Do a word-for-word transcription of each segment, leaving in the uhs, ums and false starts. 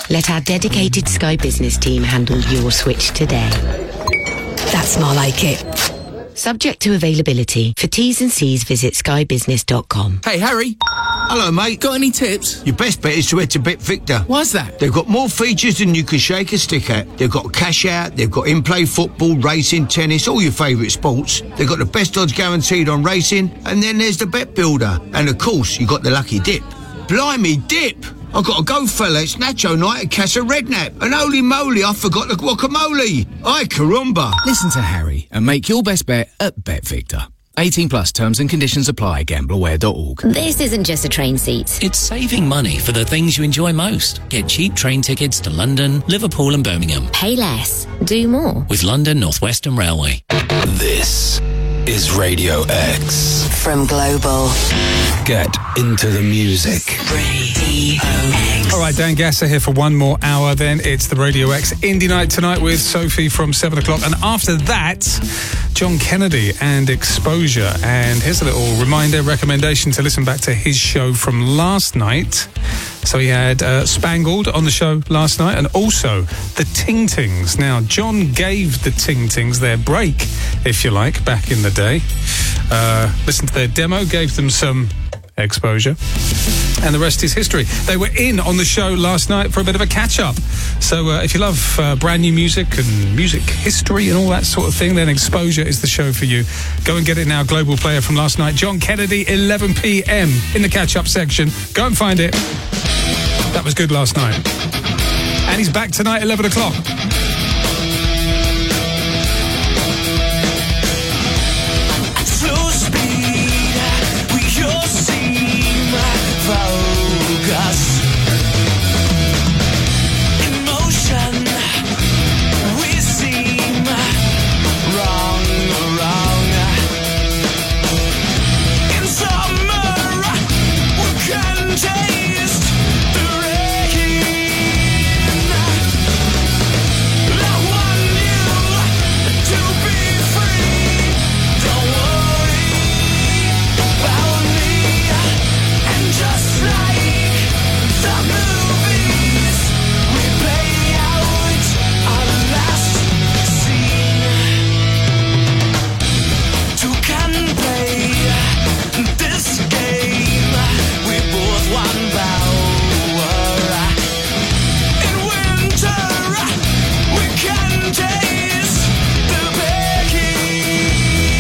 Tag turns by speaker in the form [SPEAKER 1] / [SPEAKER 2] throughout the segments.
[SPEAKER 1] Let our dedicated Sky Business team handle your switch today.
[SPEAKER 2] That's more like it.
[SPEAKER 1] Subject to availability. For T's and C's, visit sky business dot com.
[SPEAKER 3] Hey, Harry.
[SPEAKER 4] Hello, mate.
[SPEAKER 3] Got any tips?
[SPEAKER 4] Your best bet is to head to Bet Victor.
[SPEAKER 3] Why's that?
[SPEAKER 4] They've got more features than you can shake a stick at. They've got cash out, they've got in-play football, racing, tennis, all your favourite sports. They've got the best odds guaranteed on racing, and then there's the Bet Builder. And of course, you've got the lucky dip. Blimey, dip! I've got to go, fella. It's Nacho night at Casa Redknapp. And holy moly, I forgot the guacamole. Ay, caramba.
[SPEAKER 3] Listen to Harry and make your best bet at Bet Victor. eighteen plus terms and conditions apply. gamble aware dot org.
[SPEAKER 5] This isn't just a train seat.
[SPEAKER 6] It's saving money for the things you enjoy most. Get cheap train tickets to London, Liverpool and Birmingham.
[SPEAKER 5] Pay less. Do more.
[SPEAKER 6] With London North Western Railway.
[SPEAKER 7] This is Radio X.
[SPEAKER 2] From Global.
[SPEAKER 7] Get into the music.
[SPEAKER 2] Radio X.
[SPEAKER 8] All right, Dan Gasser here for one more hour. Then it's the Radio X Indie Night tonight with Sophie from seven o'clock. And after that, John Kennedy and Exposure. And here's a little reminder, recommendation to listen back to his show from last night. So he had uh, Spangled on the show last night and also the Ting Tings. Now, John gave the Ting Tings their break, if you like, back in the day. Uh, listened to their demo, gave them some exposure, and the rest is history. They were in on the show last night for a bit of a catch-up. So uh, if you love uh, brand new music and music history and all that sort of thing, then Exposure is the show for you. Go and get it now. Global player from last night. John Kennedy, eleven p.m. in the catch-up section. Go and find it. That was good last night. And he's back tonight, eleven o'clock.
[SPEAKER 9] Focus. Emotion. We seem wrong, wrong. In summer, we can taste the rain. I want you to be free. Don't worry about me. And just like the movies, we play out our last scene. Two can play this game. We both want power. In winter, we can taste the baking.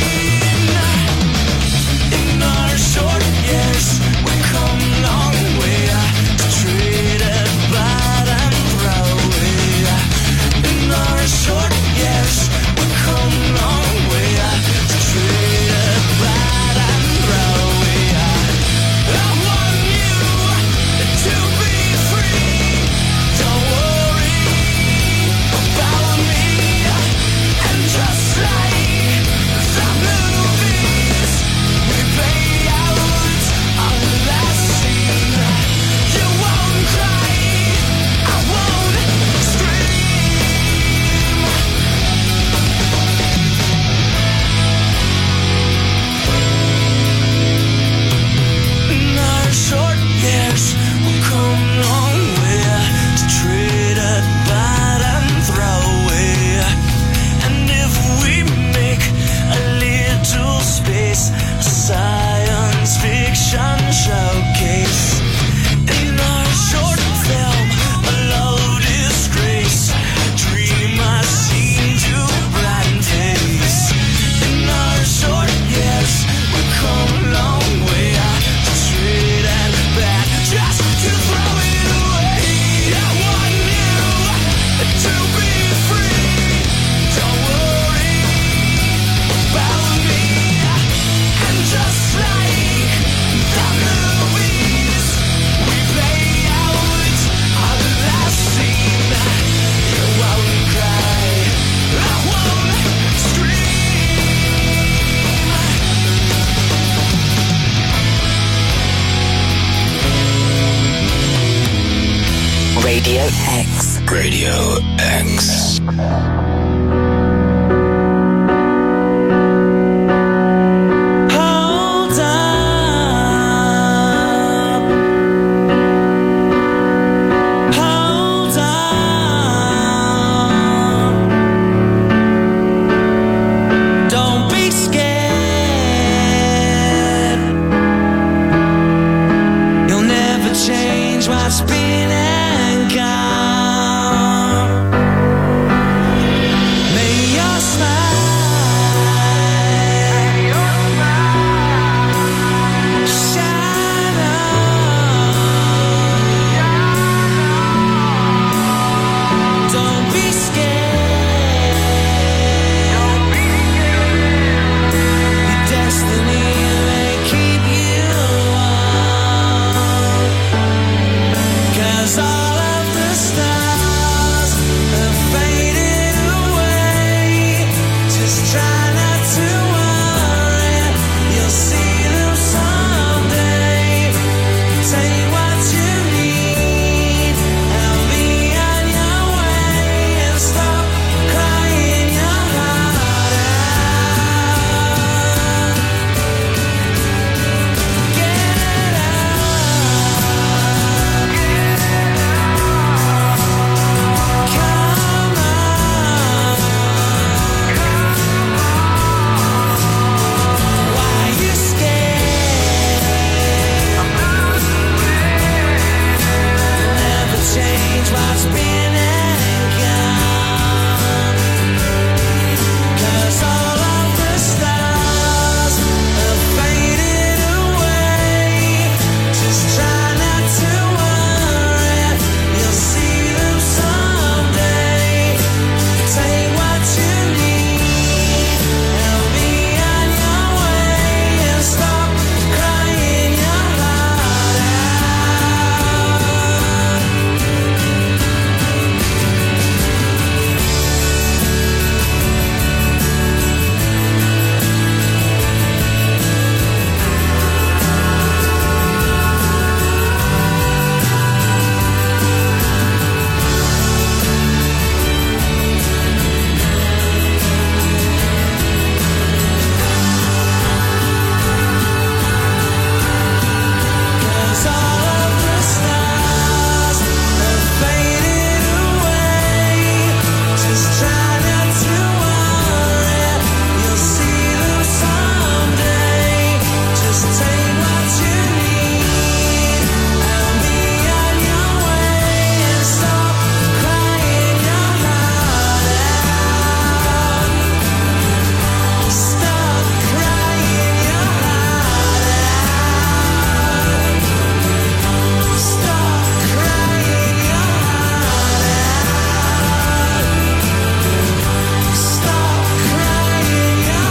[SPEAKER 9] In our short years, we come long way to trade it, bad and throw it. In our short years, we come long way to trade it, bad and throw it. I want you to be free. Don't worry about me. And just like the movies, we play out our last scene. You won't cry, I won't scream. In our short years, we'll come long way to trade it, bad and throw it. And if we make a little space, a science fiction showcase. In our short film, a low disgrace, a dream I seem to blind face. In our short years, we come long way to trade and back, just to throw it away. I want you to be free. Don't worry about me. And just like the movies, we play out our last scene. You won't cry, I won't scream.
[SPEAKER 2] Radio X.
[SPEAKER 7] Radio X.
[SPEAKER 9] Hold up. Hold up. what's been and gone. 'Cause all of the stars have faded away. Just try not to worry, you'll see them someday. Take what you need and be on your way, and stop crying your heart out. Cause all of the stars have faded away. Just try not to worry, you'll see them someday. Just take what you need and be on your way, and stop crying your heart out. Stop crying your heart out. Stop crying your heart out. Stop crying your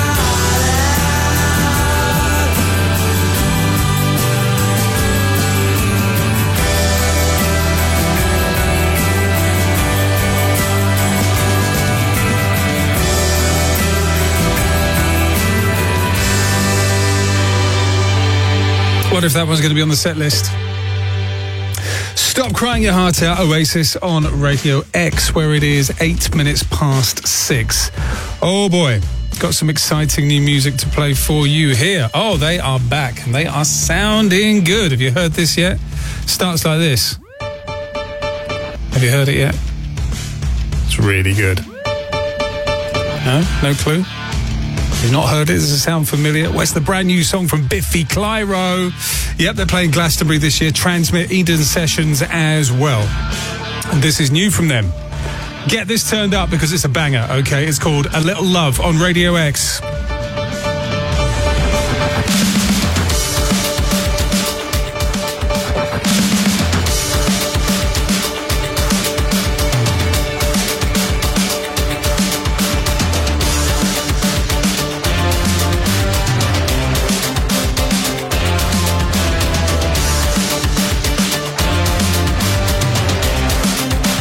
[SPEAKER 8] What if that one's going to be on the set list? Stop Crying Your Heart Out, Oasis on Radio X, where it is eight minutes past six. Oh boy, got some exciting new music to play for you here. Oh, they are back and they are sounding good. Have you heard this yet? Starts like this. Have you heard it yet? It's really good. No? No clue? You've not heard it? Does it sound familiar? Well, it's the brand new song from Biffy Clyro. Yep, they're playing Glastonbury this year. Transmit Eden Sessions as well. And this is new from them. Get this turned up because it's a banger, okay? It's called A Little Love on Radio X.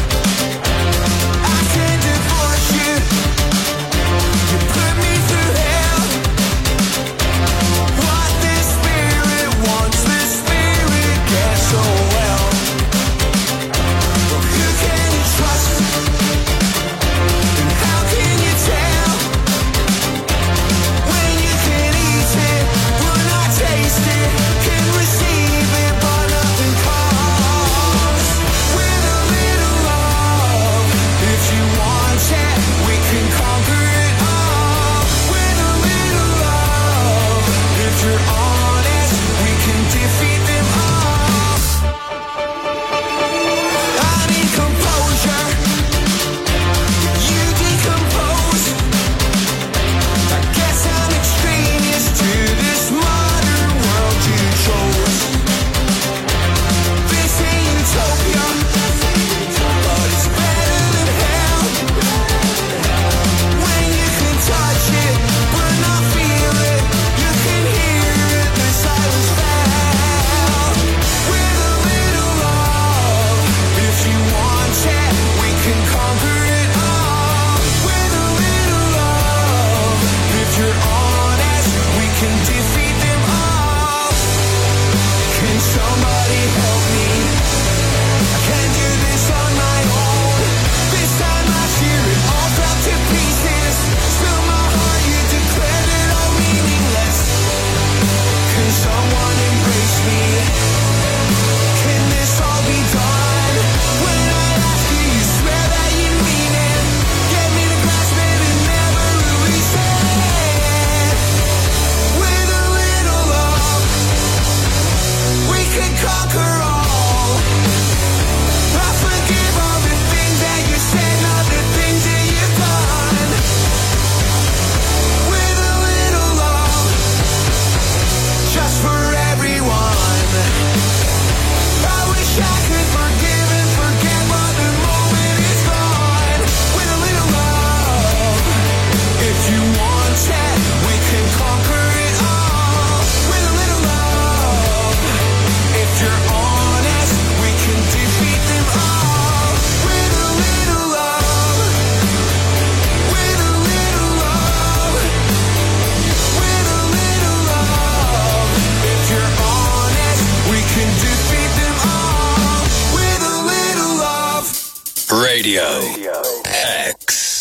[SPEAKER 9] I can't divorce you. You put me through hell.
[SPEAKER 7] Radio X.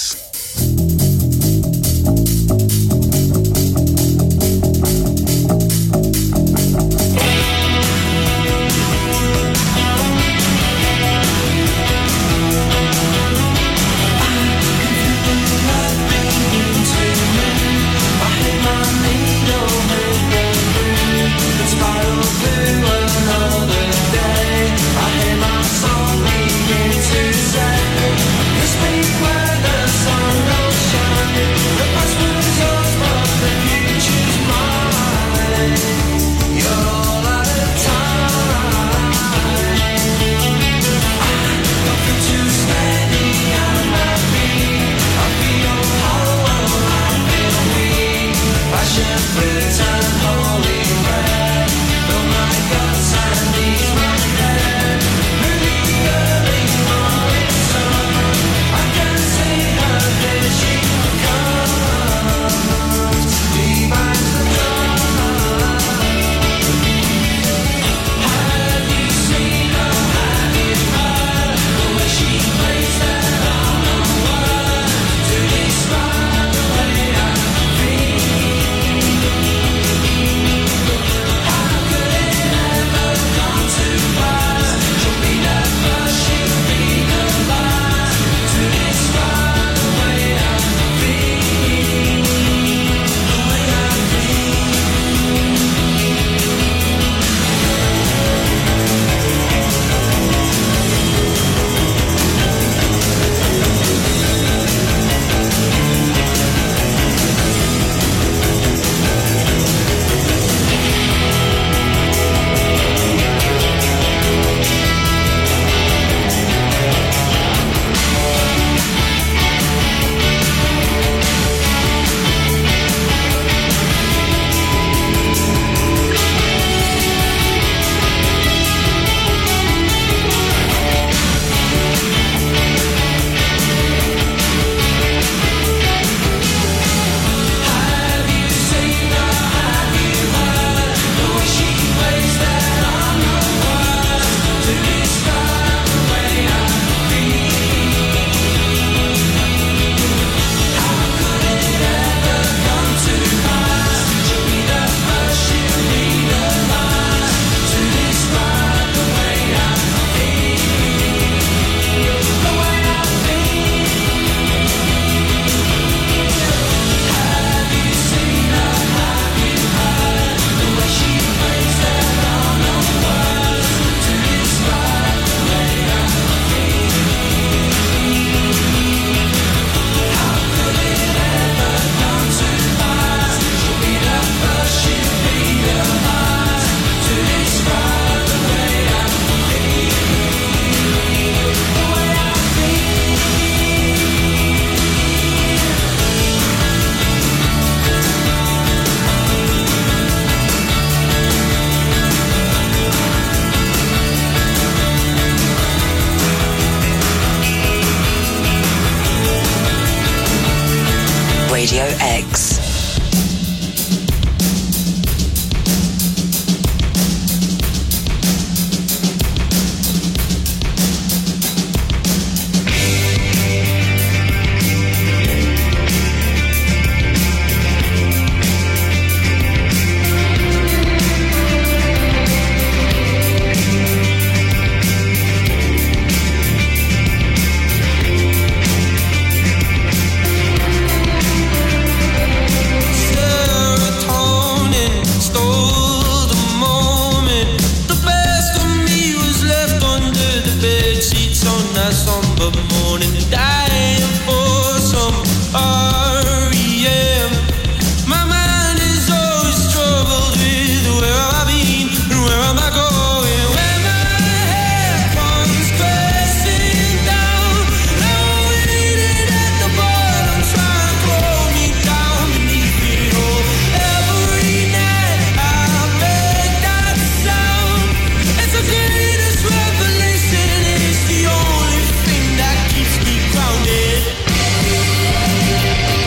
[SPEAKER 2] Radio X.
[SPEAKER 9] Revelation is the only thing that keeps me grounded.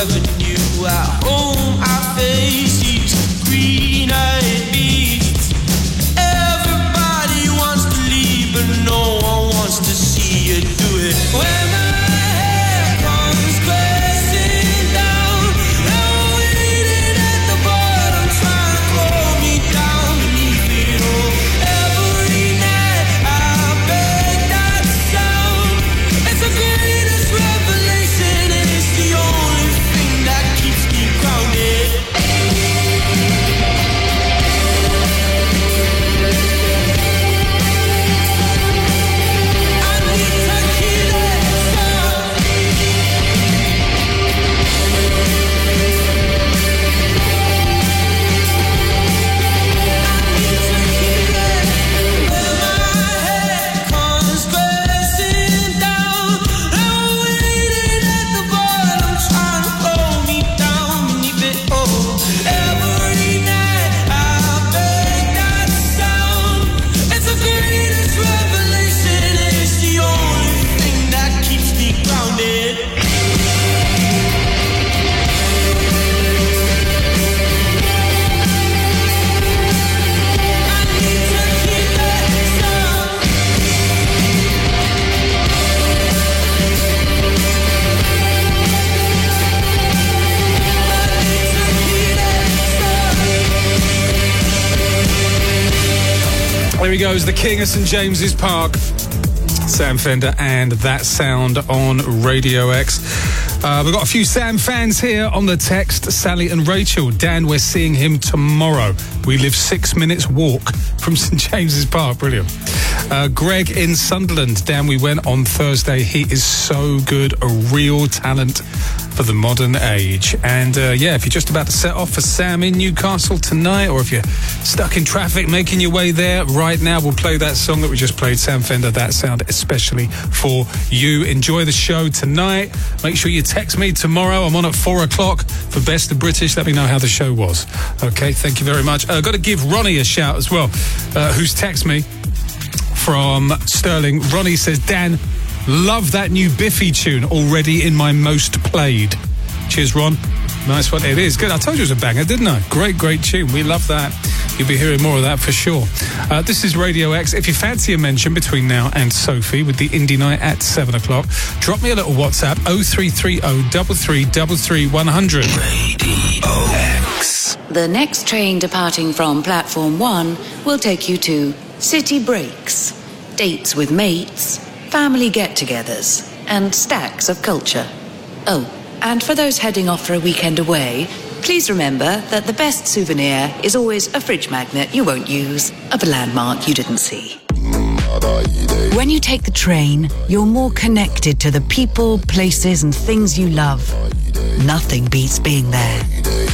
[SPEAKER 9] revenue. At home I face these green-eyed beasts. Everybody wants to leave, but no one wants to see you do it. When my hair comes crashing down, I'm waiting at the bottom, trying to pull me down beneath it all. Every night I beg that sound. It's the greatest revelation, and it's the only thing that keeps me grounded.
[SPEAKER 8] There he goes, the king of St James's Park. Sam Fender and That Sound on Radio X. Uh, we've got a few Sam fans here on the text. Sally and Rachel. Dan, we're seeing him tomorrow. We live six minutes walk from St James's Park. Brilliant. Uh, Greg in Sunderland. Dan, we went on Thursday. He is so good. A real talent for the modern age. And uh, yeah, if you're just about to set off for Sam in Newcastle tonight, or if you're stuck in traffic making your way there right now, we'll play that song that we just played, Sam Fender, That Sound, especially for you. Enjoy the show tonight. Make sure you text me tomorrow. I'm on at four o'clock for Best of British. Let me know how the show was. Okay, thank you very much. I've uh, got to give Ronnie a shout as well, uh, who's texted me from Sterling. Ronnie says, Dan, love that new Biffy tune, already in my most played. Cheers, Ron. Nice one. It is good. I told you it was a banger, didn't I? Great, great tune. We love that. You'll be hearing more of that for sure. Uh, this is Radio X. If you fancy a mention between now and Sophie with the Indie Night at seven o'clock, drop me a little WhatsApp, oh three three oh, three three three three, one hundred.
[SPEAKER 2] Radio X.
[SPEAKER 1] The next train departing from Platform one will take you to city breaks, dates with mates, family get-togethers, and stacks of culture. Oh, and for those heading off for a weekend away, please remember that the best souvenir is always a fridge magnet you won't use of a landmark you didn't see.
[SPEAKER 10] When you take the train, you're more connected to the people, places, and things you love. Nothing beats being there.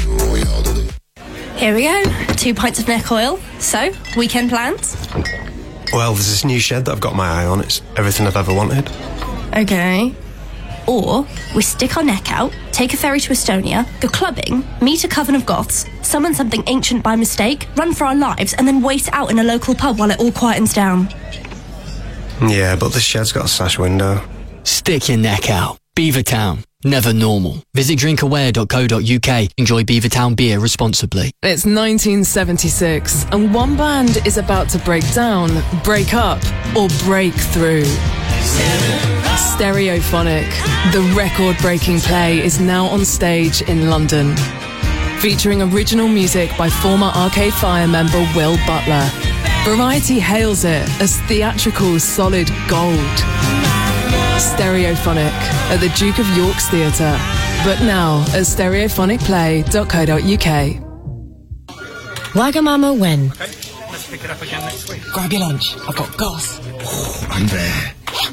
[SPEAKER 11] Here we go. Two pints of neck oil. So, weekend plans?
[SPEAKER 12] Well, there's this new shed that I've got my eye on. It's everything I've ever wanted.
[SPEAKER 11] Okay. Or we stick our neck out, take a ferry to Estonia, go clubbing, meet a coven of goths, summon something ancient by mistake, run for our lives, and then wait it out in a local pub while it all quietens down.
[SPEAKER 12] Yeah, but this shed's got a sash window.
[SPEAKER 13] Stick your neck out. Beavertown. Never normal. Visit drinkaware dot co dot uk. Enjoy Beavertown beer responsibly.
[SPEAKER 14] It's nineteen seventy-six, and one band is about to break down, break up, or break through. Stereophonic, the record-breaking play, is now on stage in London. Featuring original music by former Arcade Fire member Will Butler. Variety hails it as theatrical solid gold. Stereophonic at the Duke of York's Theatre, but now at stereophonic play dot co dot uk.
[SPEAKER 5] Wagamama when?
[SPEAKER 8] Okay, let's pick it up again next week.
[SPEAKER 15] Grab your lunch. I've got gas.
[SPEAKER 4] Oh, I'm there.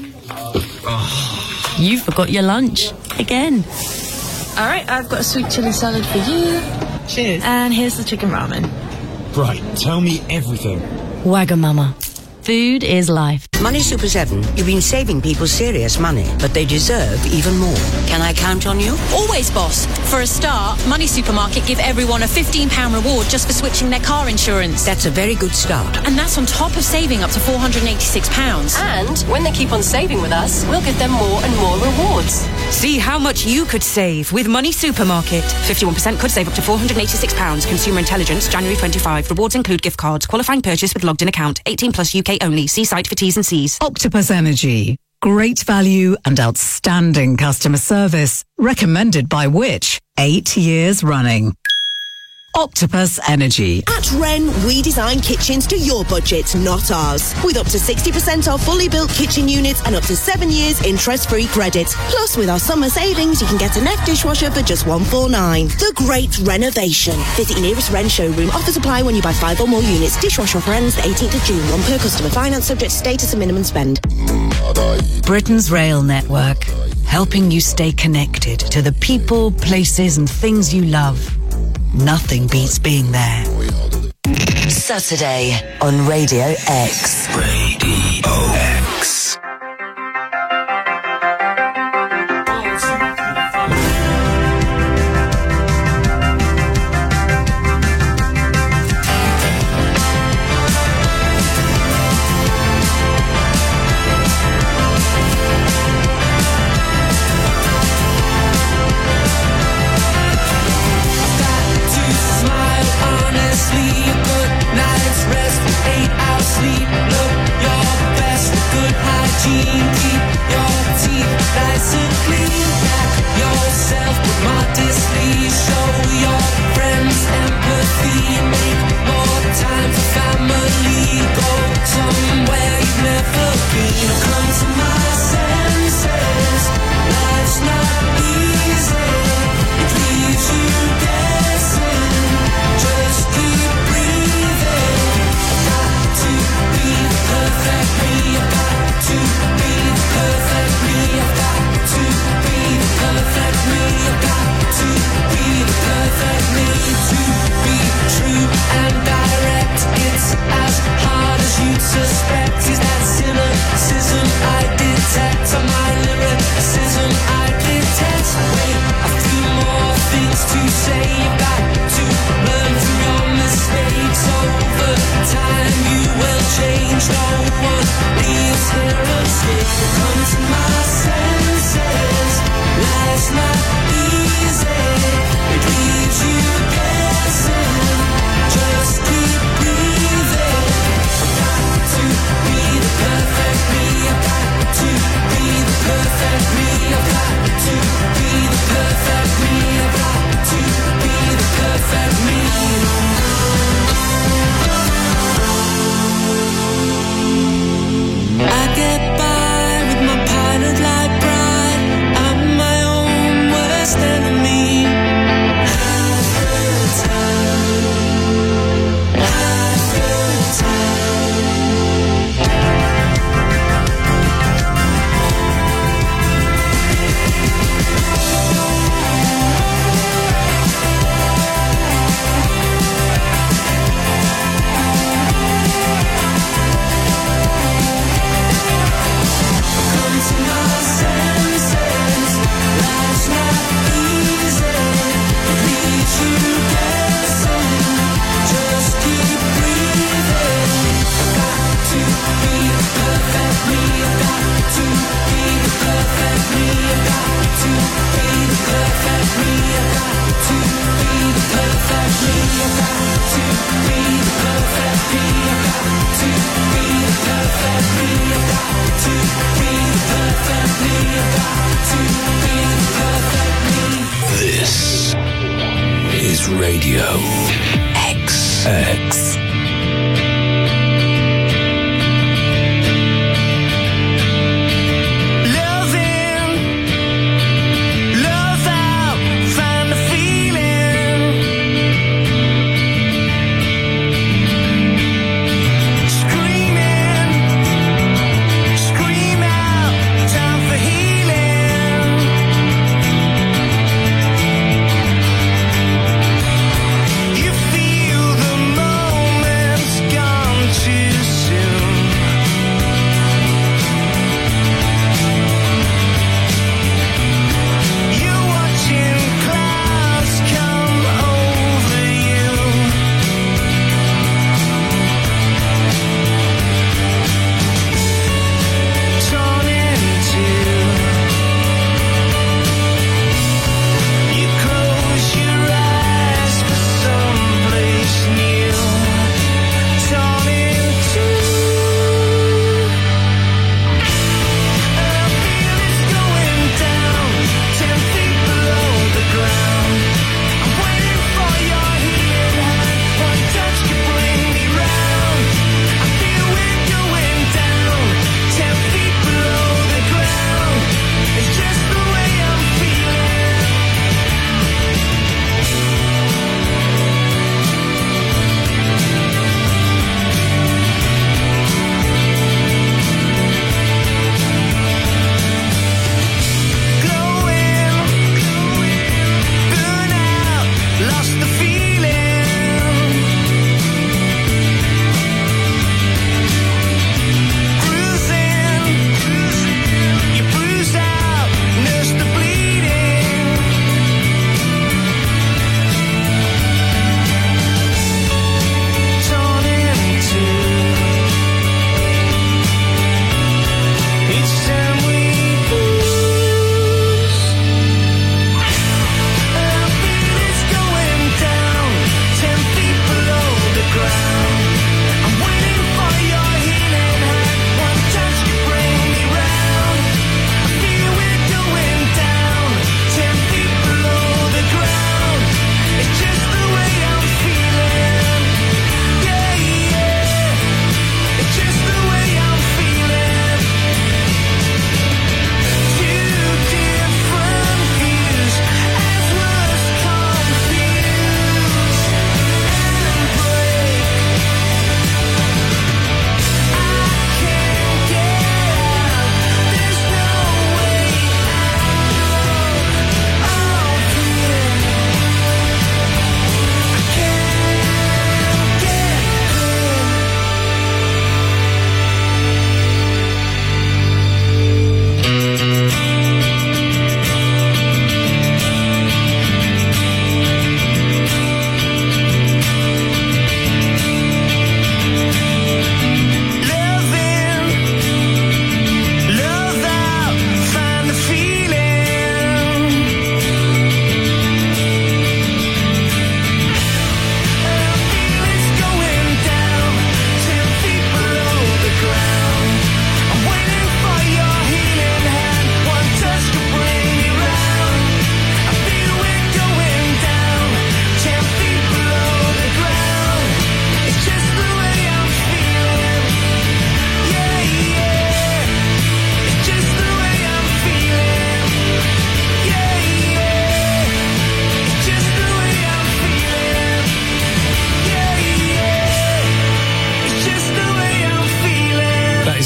[SPEAKER 4] Oh.
[SPEAKER 5] You forgot your lunch again.
[SPEAKER 16] All right, I've got a sweet chili salad for you.
[SPEAKER 15] Cheers.
[SPEAKER 16] And here's the chicken ramen.
[SPEAKER 15] Right, tell me everything.
[SPEAKER 5] Wagamama. Food is life.
[SPEAKER 17] Money Super seven, you've been saving people serious money, but they deserve even more. Can I count on you?
[SPEAKER 18] Always, boss. For a start, Money Supermarket give everyone a fifteen pounds reward just for switching their car insurance.
[SPEAKER 17] That's a very good start.
[SPEAKER 18] And that's on top of saving up to four hundred eighty-six pounds.
[SPEAKER 19] And when they keep on saving with us, we'll give them more and more rewards.
[SPEAKER 20] See how much you could save with Money Supermarket. fifty-one percent could save up to four hundred eighty-six pounds. Consumer Intelligence, January twenty-fifth. Rewards include gift cards. Qualifying purchase with logged in account. eighteen plus U K only. See site for T's and C's.
[SPEAKER 10] Octopus Energy. Great value and outstanding customer service. Recommended by Which? Eight years running. Octopus Energy.
[SPEAKER 21] At Wren, we design kitchens to your budget, not ours. With up to sixty percent off fully built kitchen units and up to seven years interest-free credit. Plus, with our summer savings, you can get a Neff dishwasher for just one hundred forty-nine pounds. The Great Renovation. Visit your nearest Wren showroom. Offers apply when you buy five or more units. Dishwasher offer ends the eighteenth of June. One per customer. Finance subject to status and minimum spend.
[SPEAKER 10] Britain's Rail Network. Helping you stay connected to the people, places and things you love. Nothing beats being there.
[SPEAKER 22] Saturday on Radio X.
[SPEAKER 2] Radio X. This is Radio X. X.
[SPEAKER 9] You feel the moment.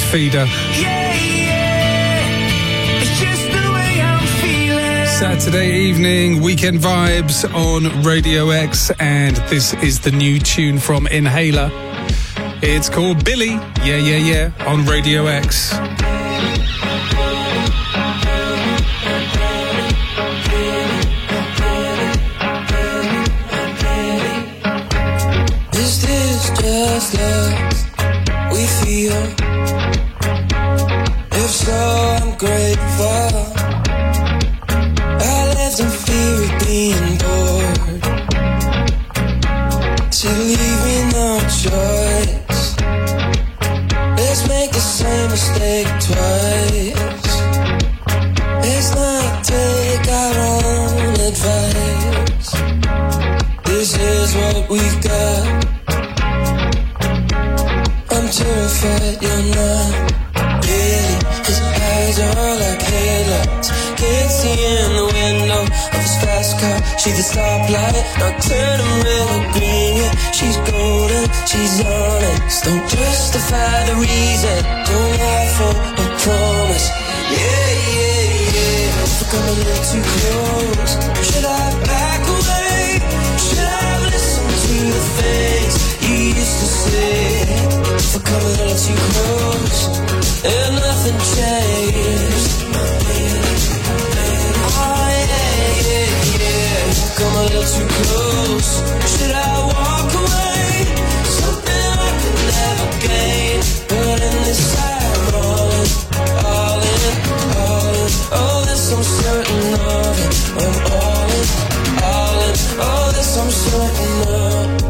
[SPEAKER 8] feeder. Saturday evening, weekend vibes on Radio X, and this is the new tune from Inhaler. It's called Billy, yeah, yeah, yeah, on Radio X.
[SPEAKER 9] Is this just love we feel? If so, I'm grateful. I lived in fear of being bored, to leave me no choice. Let's make the same mistake twice. Let's not take our own advice. This is what we've got. I'm terrified you're not. Really, his eyes are like headlights. Can't see in the window of his fast car. She's the stoplight, now turn him red or green. Yeah, she's golden, she's honest. Don't justify the reason, don't lie for a promise. Yeah, yeah, yeah. If I come a little too close, should I back away? Should I listen to the things you used to say? If I come a little too close, and nothing changed. Oh yeah, yeah, yeah. Come a little too close. Should I walk away? Something I could never gain. But in this I'm all in, all in, all in. Oh, this I'm certain of it. I'm all in, all in. Oh, this I'm certain of.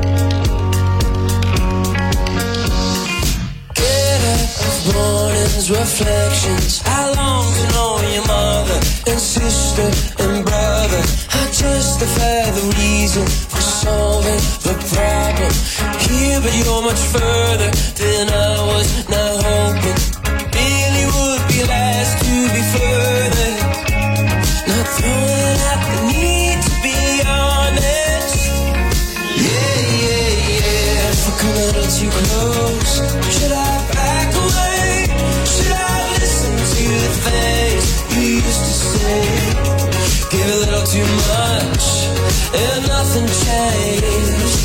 [SPEAKER 9] Mornings, reflections. I long to know your mother and sister and brother. I justify the reason for solving the problem here, but you're much further than I was now hoping. Really would be last to be further. Not throwing out the need to be honest. Yeah, yeah, yeah. If I come a little too close, should I back away? Should I listen to the things you used to say? Give a little too much and nothing changed.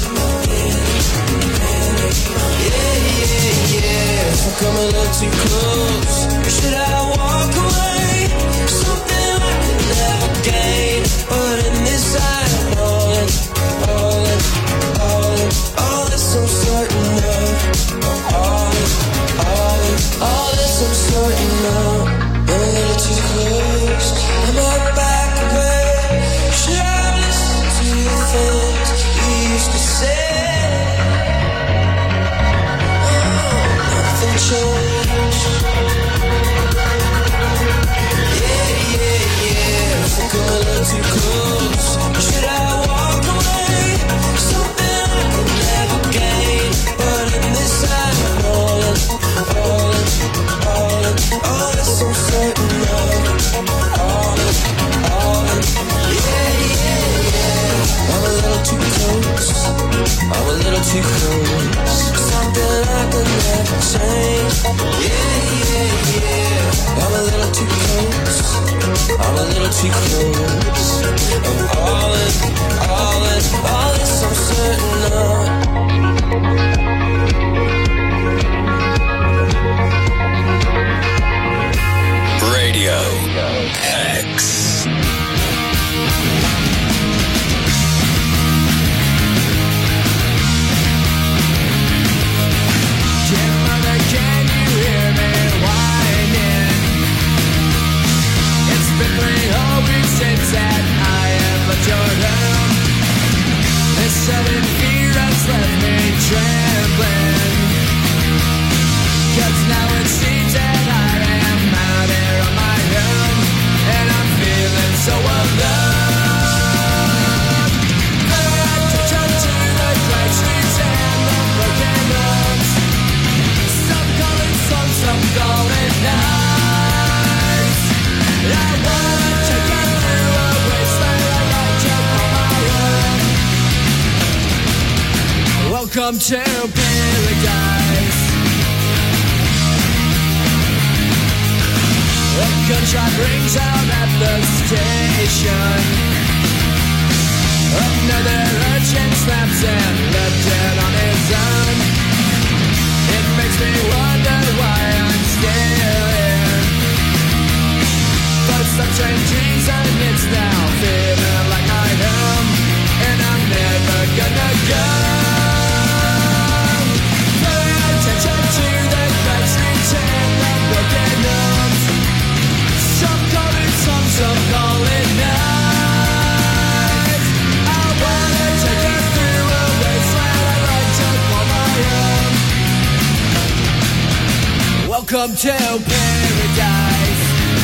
[SPEAKER 9] Yeah, yeah, yeah. If I come a little too close, should I walk away? Something I could never gain. But in this I'm all in, all in, all in. All this I'm certain of. All in, all in, all this I'm certain of. A little too close, am I back away? Should I listen to the things you used to say? Oh, nothing changed. Yeah, yeah, yeah. I think I'm a little too close. Should I walk away? Something I could never gain. But in this I'm all in, all in, all in. All this I'm certain of. All in, all in. Yeah, yeah, yeah. I'm a little too close. I'm a little too close. Something I could never change. Yeah, yeah, yeah. I'm a little too close. I'm a little too close. I'm all in, all in. All this I'm certain of.
[SPEAKER 2] Radio X.
[SPEAKER 9] Mother, can you hear me whining? It's been three whole weeks since that I have left your room. This sudden fear has left me trembling. 'Cause now it seems that I am out here on my own, and I'm feeling so alone. I had to turn to the quiet streets and the broken roads. Some call it sun, some call it night. I wanna take you through a wasteland like I jump on my own. Welcome to paradise. truck rings out at the station. Another urchin snaps and left it on his own. It makes me wonder why I'm still here. But some strange reason it's now feeling like my home, and I'm never gonna go. Pay attention to the cracks and the broken homes. Some call it some, some call it nights. I wanna take you through a wasteland I like to call my own. Welcome to paradise.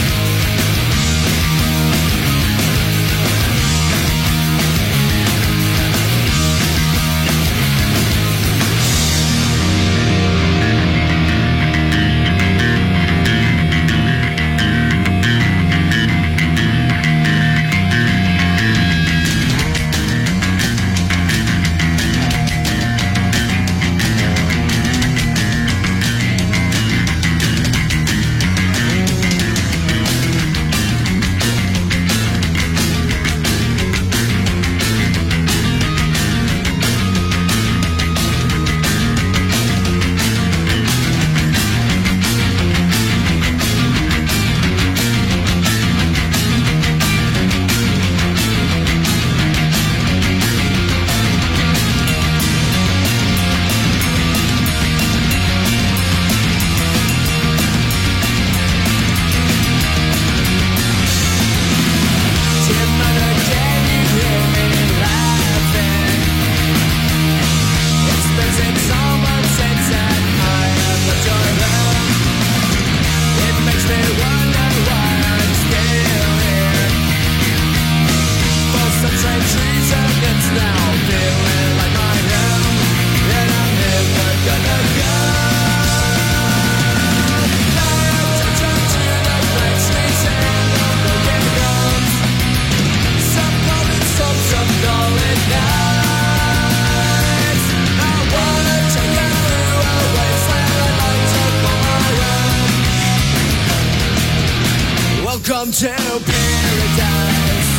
[SPEAKER 9] Welcome to paradise.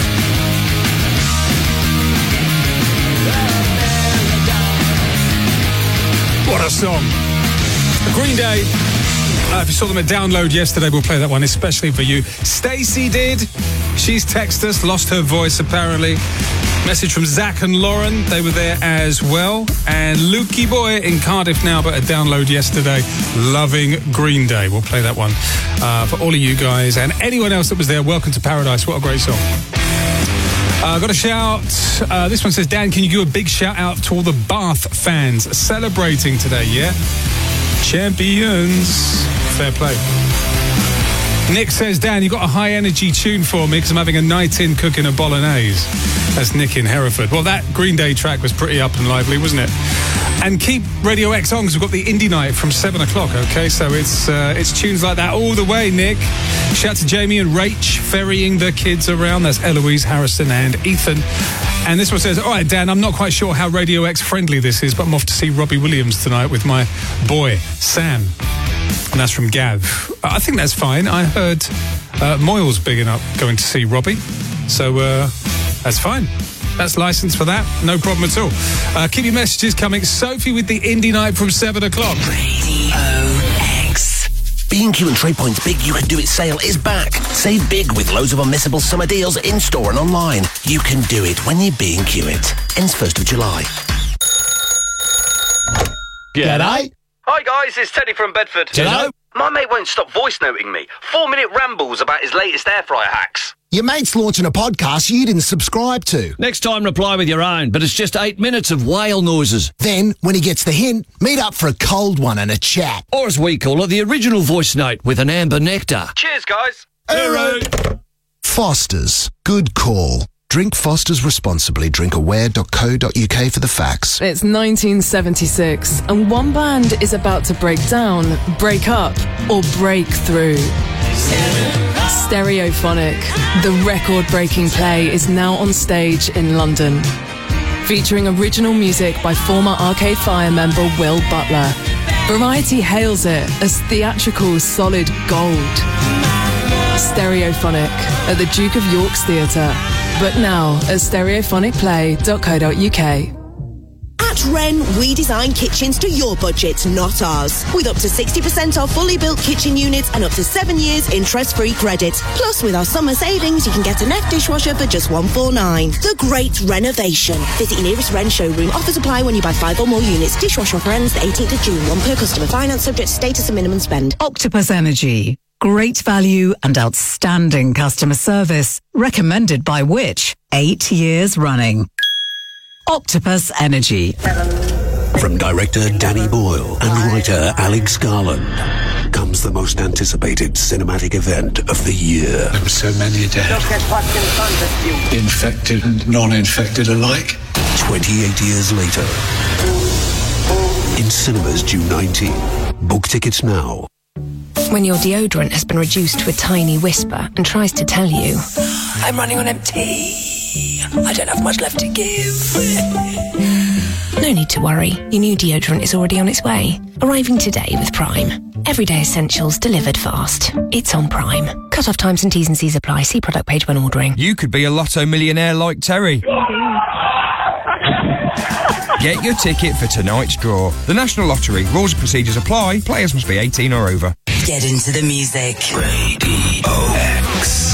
[SPEAKER 8] What a song. Green Day. Uh, if you saw them at Download yesterday, we'll play that one especially for you. Stacey did. She's texted us, lost her voice apparently. Message from Zach and Lauren. They were there as well. And Lukey Boy in Cardiff now, but at Download yesterday. Loving Green Day. We'll play that one uh, for all of you guys. And anyone else that was there, welcome to Paradise. What a great song. Uh, got a shout. Uh, this one says, Dan, can you do a big shout out to all the Bath fans celebrating today, yeah? Champions. Fair play. Nick says, Dan, you got a high energy tune for me because I'm having a night in cooking a bolognese. That's Nick in Hereford. Well, that Green Day track was pretty up and lively, wasn't it? And keep Radio X on because we've got the indie night from seven o'clock, okay? So it's uh, it's tunes like that all the way, Nick. Shout to Jamie and Rach ferrying the kids around. That's Eloise, Harrison and Ethan. And this one says, all right, Dan, I'm not quite sure how Radio X friendly this is, but I'm off to see Robbie Williams tonight with my boy, Sam. And that's from Gav. I think that's fine. I heard uh, Moyle's bigging up going to see Robbie. So uh, that's fine. That's licensed for that. No problem at all. Uh, keep your messages coming. Sophie with the indie night from seven o'clock.
[SPEAKER 3] Radio X. B and Q and Trade Point's Big You Can Do It sale is back. Save big with loads of unmissable summer deals in-store and online. You can do it when you B and Q it. Ends first of July.
[SPEAKER 6] G'day. Hi guys, it's Teddy from Bedford.
[SPEAKER 3] Hello.
[SPEAKER 6] My mate won't stop voice noting me. Four minute rambles about his latest air fryer hacks.
[SPEAKER 23] Your mate's launching a podcast you didn't subscribe to.
[SPEAKER 24] Next time, reply with your own, but it's just eight minutes of whale noises.
[SPEAKER 23] Then, when he gets the hint, meet up for a cold one and a chat.
[SPEAKER 24] Or as we call it, the original voice note with an amber nectar.
[SPEAKER 6] Cheers, guys.
[SPEAKER 23] Hooroo. Foster's. Good call. Drink Foster's responsibly. Drink aware dot co dot uk for the facts.
[SPEAKER 14] It's nineteen seventy-six, and one band is about to break down, break up, or break through. Stereophonic, the record-breaking play, is now on stage in London. Featuring original music by former Arcade Fire member Will Butler. Variety hails it as theatrical solid gold. Stereophonic at the Duke of York's Theatre. But now at stereophonic play dot co dot uk.
[SPEAKER 21] At Wren, we design kitchens to your budget, not ours. With up to sixty percent off fully built kitchen units and up to seven years interest-free credit. Plus, with our summer savings, you can get an F dishwasher for just one hundred forty-nine pounds. The Great Renovation. Visit your nearest Wren showroom. Offers apply when you buy five or more units. Dishwasher offer ends the eighteenth of June. One per customer. Finance subject to status and minimum spend.
[SPEAKER 10] Octopus Energy. Great value and outstanding customer service. Recommended by Which? Eight years running. Octopus Energy.
[SPEAKER 1] From director Danny Boyle and writer Alex Garland comes the most anticipated cinematic event of the year.
[SPEAKER 7] There were so many dead. Look at what's in front of you. Infected and non-infected alike.
[SPEAKER 1] twenty-eight years later. In cinemas June nineteenth. Book tickets now.
[SPEAKER 11] When your deodorant has been reduced to a tiny whisper and tries to tell you,
[SPEAKER 15] I'm running on empty. I don't have much left to give.
[SPEAKER 11] no need to worry. Your new deodorant is already on its way. Arriving today with Prime. Everyday essentials delivered fast. It's on Prime. Cut-off times and T's and C's apply. See product page when ordering.
[SPEAKER 12] You could be a lotto millionaire like Terry. Get your ticket for tonight's draw. The National Lottery. Rules and procedures apply. Players must be eighteen or over.
[SPEAKER 22] Get into the music.
[SPEAKER 2] Radio X.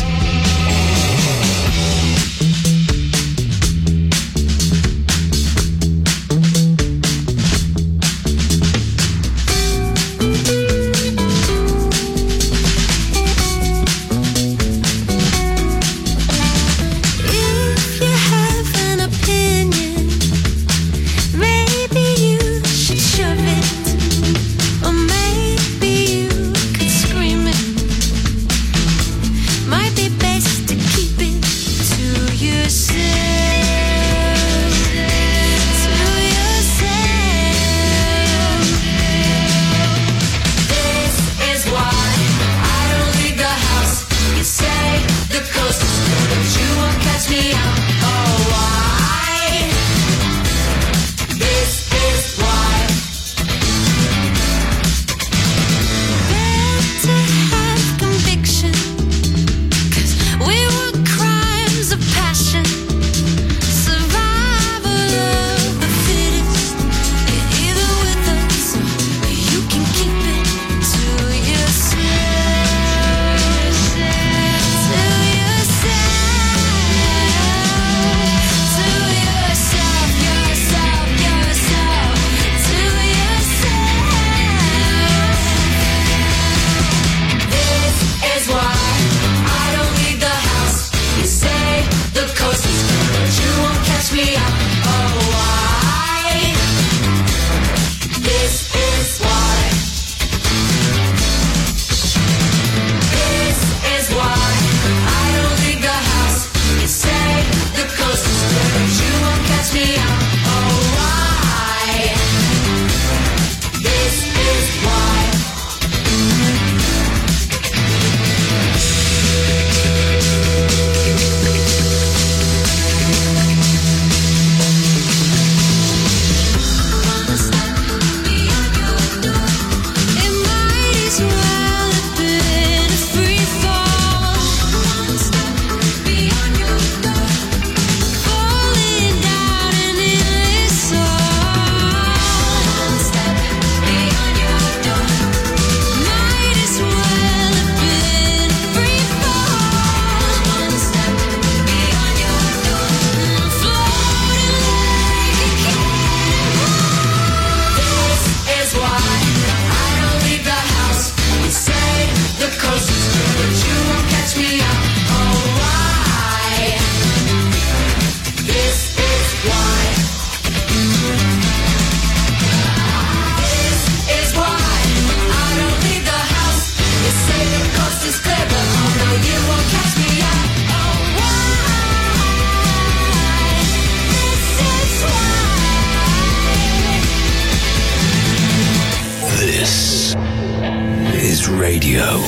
[SPEAKER 2] Radio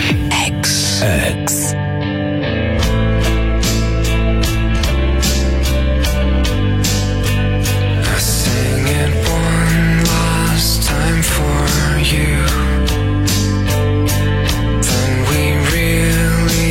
[SPEAKER 2] X. X.
[SPEAKER 9] I sing it one last time for you. Then we really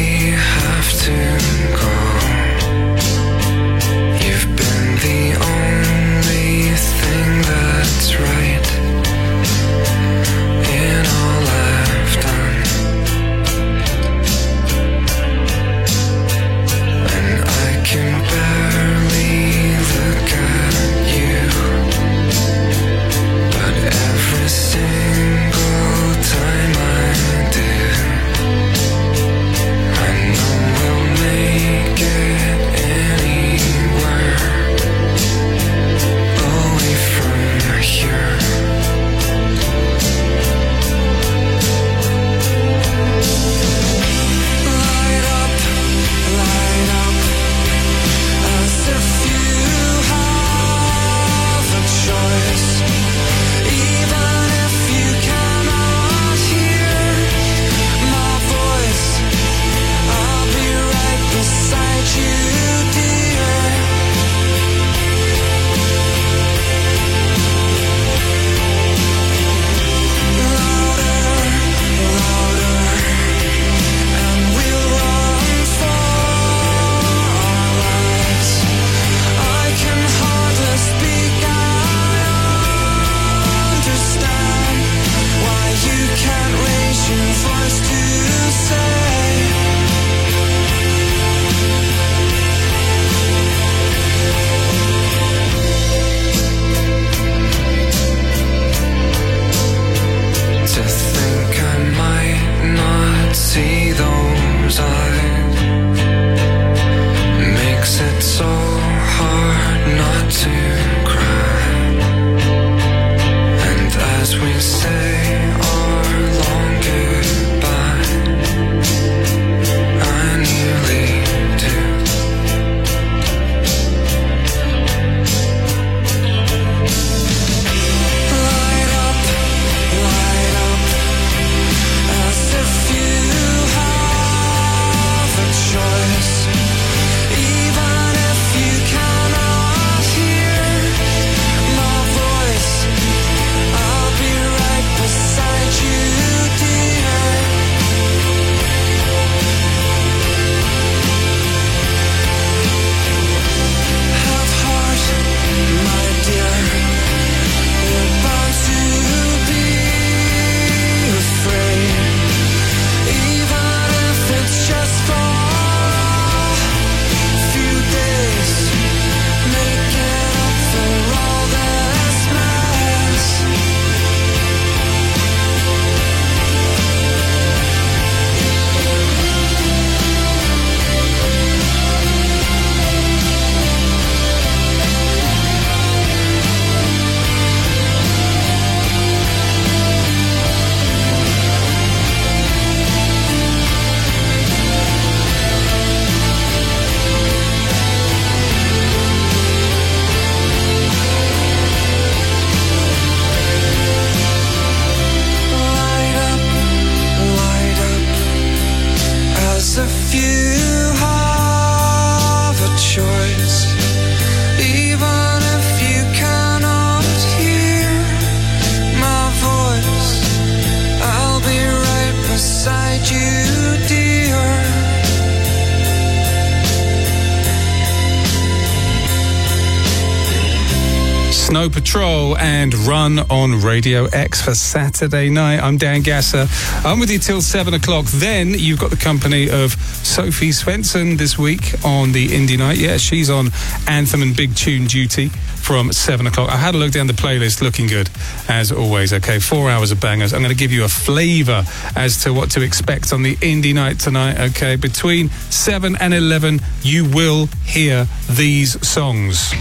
[SPEAKER 8] Snow Patrol and Run on Radio X for Saturday night. I'm Dan Gasser. I'm with you till seven o'clock. Then you've got the company of Sophie Svensson this week on the Indie Night. Yeah, she's on Anthem and Big Tune duty from seven o'clock. I had a look down the playlist, looking good as always. Okay, four hours of bangers. I'm going to give you a flavour as to what to expect on the Indie Night tonight. Okay, between seven and eleven, you will hear these songs.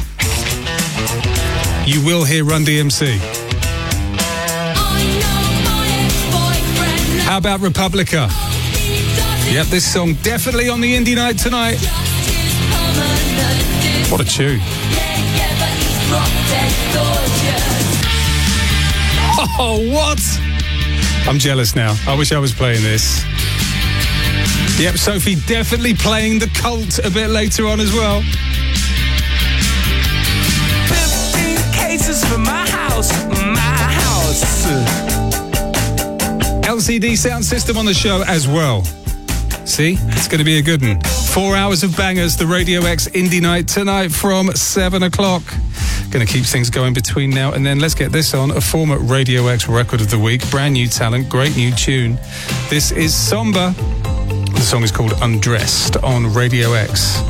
[SPEAKER 8] You will hear Run D M C. How about Republica? Yep, this song definitely on the Indie Night tonight. What a tune. Oh, what? I'm jealous now. I wish I was playing this. Yep, Sophie definitely playing The Cult a bit later on as well.
[SPEAKER 9] fifteen cases for my house, my house.
[SPEAKER 8] L C D sound system on the show as well. See, it's going to be a good one. Four hours of bangers, the Radio X Indie Night tonight from seven o'clock. Going to keep things going between now and then. Let's get this on, a former Radio X Record of the Week. Brand new talent, great new tune. This is Somber. The song is called Undressed on Radio X.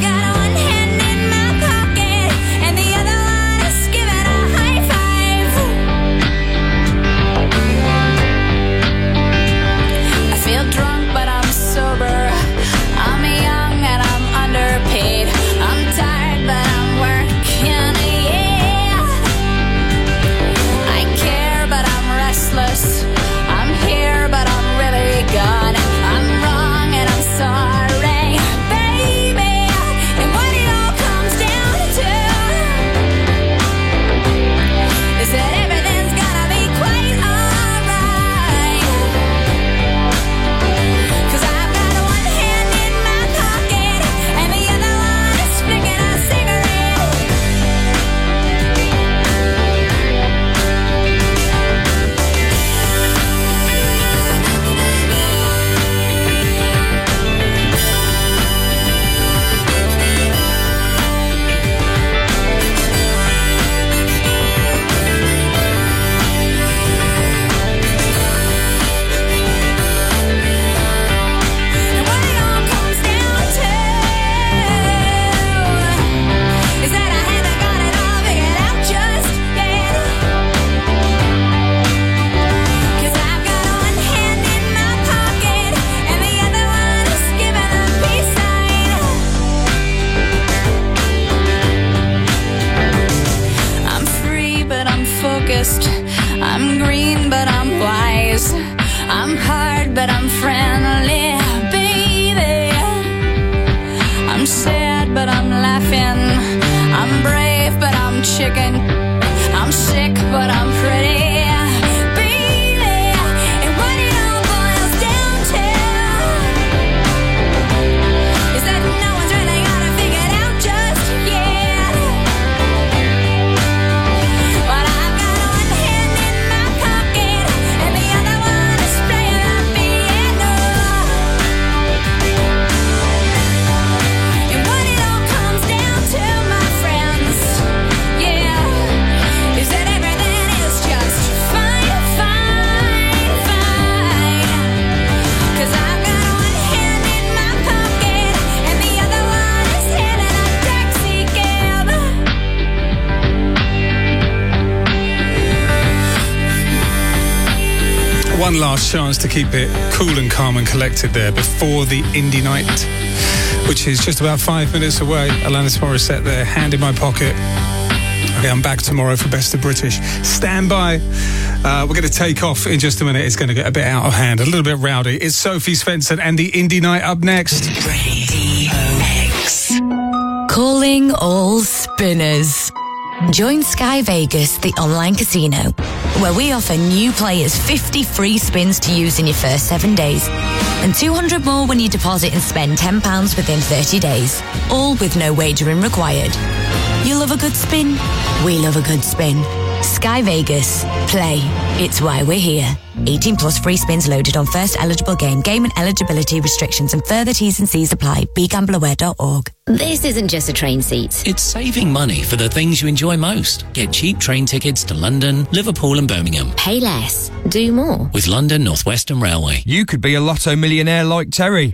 [SPEAKER 4] Five. honest. I'm green, but I'm wise. I'm hard, but I'm friendly, baby. I'm sad, but I'm laughing. I'm brave, but I'm chicken. I'm sick, but I'm pretty.
[SPEAKER 8] One last chance to keep it cool and calm and collected there before the indie night, which is just about five minutes away. Alanis Morissette there, hand in my pocket. Okay, I'm back tomorrow for Best of British. Stand by. Uh, we're going to take off in just a minute. It's going to get a bit out of hand, a little bit rowdy. It's Sophie Svensson and the indie night up next.
[SPEAKER 22] Radio X.
[SPEAKER 11] Calling all spinners. Join Sky Vegas, the online casino, where we offer new players fifty free spins to use in your first seven days and two hundred more when you deposit and spend ten pounds within thirty days, all with no wagering required. You love a good spin? We love a good spin. Sky Vegas. Play. It's why we're here. eighteen plus free spins loaded on first eligible game. Game and eligibility restrictions and further T's and C's apply. be gamble aware dot org.
[SPEAKER 5] This isn't just a train seat.
[SPEAKER 13] It's saving money for the things you enjoy most. Get cheap train tickets to London, Liverpool and Birmingham.
[SPEAKER 5] Pay less. Do more.
[SPEAKER 13] With London North Western Railway.
[SPEAKER 12] You could be a lotto millionaire like Terry.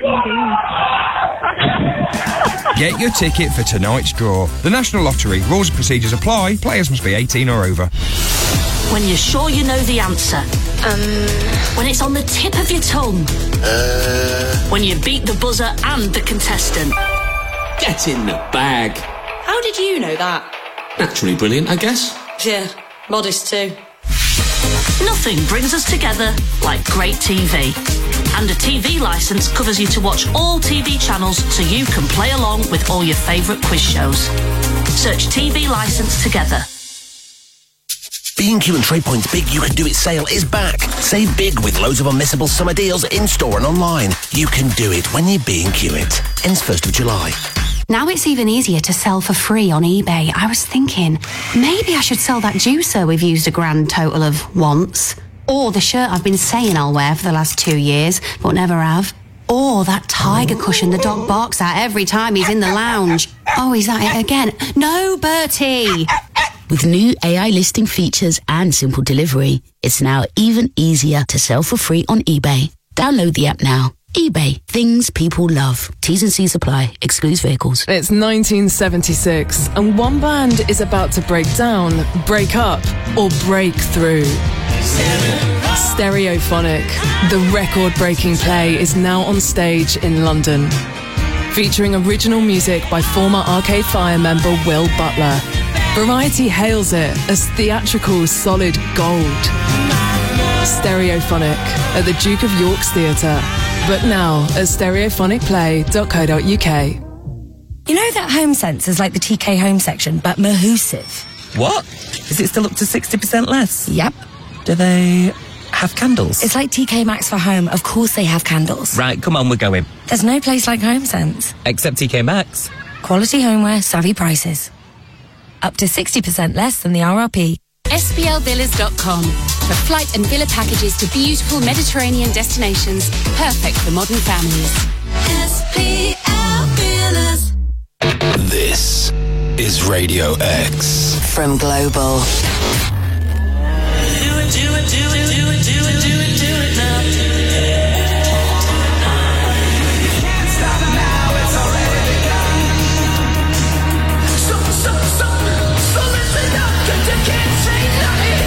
[SPEAKER 12] Get your ticket for tonight's draw. The National Lottery. Rules and procedures apply. Players must be eighteen or over.
[SPEAKER 16] When you're sure you know the answer. Um. When it's on the tip of your tongue. Uh. When you beat the buzzer and the contestant.
[SPEAKER 25] Get in the bag.
[SPEAKER 16] How did you know that?
[SPEAKER 25] Naturally brilliant, I guess.
[SPEAKER 16] Yeah, modest too. Nothing brings us together like great T V. And a T V licence covers you to watch all T V channels so you can play along with all your favourite quiz shows. Search T V licence together.
[SPEAKER 3] B and Q and TradePoint's Big You Can Do It sale is back. Save big with loads of unmissable summer deals in-store and online. You can do it when you B and Q it. Ends first of July.
[SPEAKER 26] Now it's even easier to sell for free on eBay. I was thinking, maybe I should sell that juicer we've used a grand total of once. Or the shirt I've been saying I'll wear for the last two years, but never have. Or that tiger cushion the dog barks at every time he's in the lounge. Oh, is that it again? No, Bertie!
[SPEAKER 27] With new A I listing features and simple delivery, it's now even easier to sell for free on eBay. Download the app now. eBay. Things people love. T's and C's apply. Excludes vehicles.
[SPEAKER 14] It's nineteen seventy-six and one band is about to break down, break up, or break through. Stereophonic. The record-breaking play is now on stage in London. Featuring original music by former Arcade Fire member Will Butler. Variety hails it as theatrical solid gold. Stereophonic at the Duke of York's Theatre. But now at stereophonic play dot co dot uk.
[SPEAKER 11] You know that home sense is like the T K home section, but Mahusive.
[SPEAKER 28] What? Is it still up to sixty percent less?
[SPEAKER 11] Yep.
[SPEAKER 28] Do they have candles?
[SPEAKER 11] It's like T K Maxx for home. Of course they have candles.
[SPEAKER 28] Right, come on, we're going.
[SPEAKER 11] There's no place like Home Sense.
[SPEAKER 28] Except T K Maxx.
[SPEAKER 11] Quality homeware, savvy prices. Up to sixty percent less than the R R P.
[SPEAKER 29] S B L villas dot com. For flight and villa packages to beautiful Mediterranean destinations, perfect for modern families. S B L Villas.
[SPEAKER 2] This is Radio X.
[SPEAKER 22] From Global.
[SPEAKER 9] Do it, do it, do it, do it, do it, do it, do it now. Can't stop now, it's already begun. So, so, so, so listen up, 'cause you can't say nothing.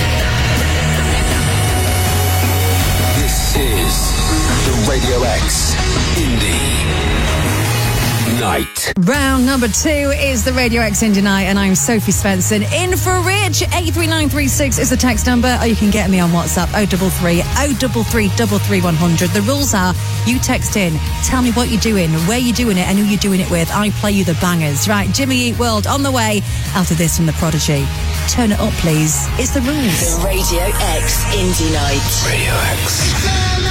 [SPEAKER 2] This is the Radio X Indie Night.
[SPEAKER 6] Round number two is the Radio X Indie Night, and I'm Sophie Svensson. In for Rich. eight three nine three six is the text number, or you can get me on WhatsApp oh three three, oh three three, three three one hundred. The rules are, you text in, tell me what you're doing, where you're doing it, and who you're doing it with. I play you the bangers. Right, Jimmy Eat World on the way after this from The Prodigy. Turn it up, please. It's the rules.
[SPEAKER 22] The Radio X Indie Night.
[SPEAKER 2] Radio X.